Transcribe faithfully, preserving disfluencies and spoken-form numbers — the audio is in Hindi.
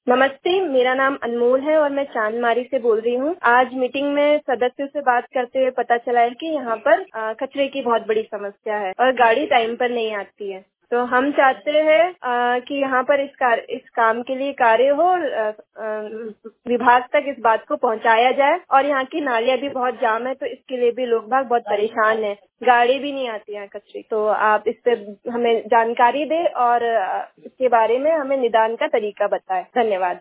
नमस्ते, मेरा नाम अनमोल है और मैं चांदमारी से बोल रही हूँ। आज मीटिंग में सदस्यों से बात करते हुए पता चला है कि यहाँ पर अ, कचरे की बहुत बड़ी समस्या है और गाड़ी टाइम पर नहीं आती है। तो हम चाहते हैं अ, कि यहाँ पर इस कार, इस काम के लिए कार्य हो और अ, अ, विभाग तक इस बात को पहुँचाया जाए। और यहाँ की नालियाँ भी बहुत जाम है, तो इसके लिए भी लोग बाग बहुत परेशान हैं। गाड़ी भी नहीं आती है कचरे, तो आप इस पे हमें जानकारी दें और अ, इसके बारे में हमें निदान का तरीका बताएं। धन्यवाद।